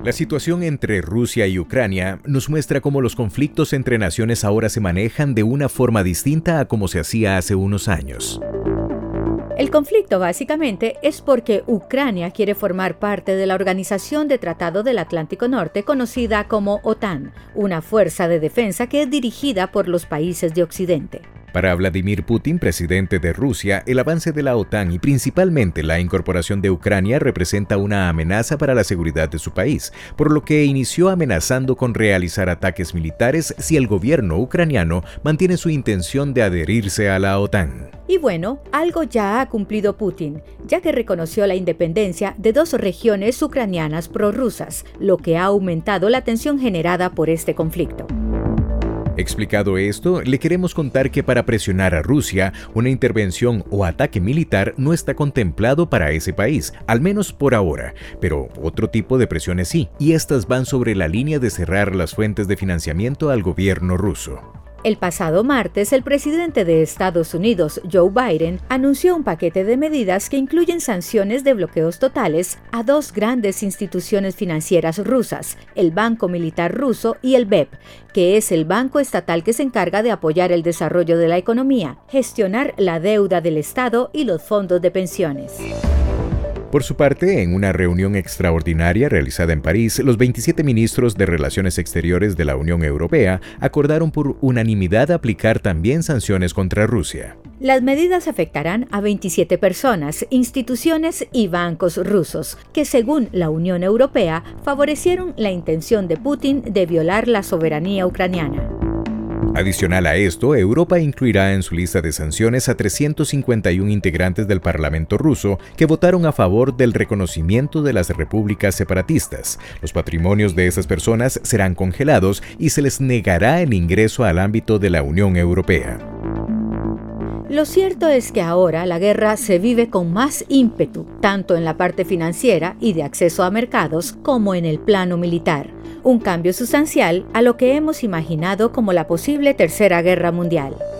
La situación entre Rusia y Ucrania nos muestra cómo los conflictos entre naciones ahora se manejan de una forma distinta a como se hacía hace unos años. El conflicto básicamente es porque Ucrania quiere formar parte de la Organización de Tratado del Atlántico Norte conocida como OTAN, una fuerza de defensa que es dirigida por los países de Occidente. Para Vladimir Putin, presidente de Rusia, el avance de la OTAN y principalmente la incorporación de Ucrania representa una amenaza para la seguridad de su país, por lo que inició amenazando con realizar ataques militares si el gobierno ucraniano mantiene su intención de adherirse a la OTAN. Y bueno, algo ya ha cumplido Putin, ya que reconoció la independencia de dos regiones ucranianas prorrusas, lo que ha aumentado la tensión generada por este conflicto. Explicado esto, le queremos contar que para presionar a Rusia, una intervención o ataque militar no está contemplado para ese país, al menos por ahora, pero otro tipo de presiones sí, y estas van sobre la línea de cerrar las fuentes de financiamiento al gobierno ruso. El pasado martes, el presidente de Estados Unidos, Joe Biden, anunció un paquete de medidas que incluyen sanciones de bloqueos totales a dos grandes instituciones financieras rusas, el Banco Militar Ruso y el BEP, que es el banco estatal que se encarga de apoyar el desarrollo de la economía, gestionar la deuda del Estado y los fondos de pensiones. Por su parte, en una reunión extraordinaria realizada en París, los 27 ministros de Relaciones Exteriores de la Unión Europea acordaron por unanimidad aplicar también sanciones contra Rusia. Las medidas afectarán a 27 personas, instituciones y bancos rusos, que según la Unión Europea favorecieron la intención de Putin de violar la soberanía ucraniana. Adicional a esto, Europa incluirá en su lista de sanciones a 351 integrantes del Parlamento ruso que votaron a favor del reconocimiento de las repúblicas separatistas. Los patrimonios de esas personas serán congelados y se les negará el ingreso al ámbito de la Unión Europea. Lo cierto es que ahora la guerra se vive con más ímpetu, tanto en la parte financiera y de acceso a mercados como en el plano militar. Un cambio sustancial a lo que hemos imaginado como la posible Tercera Guerra Mundial.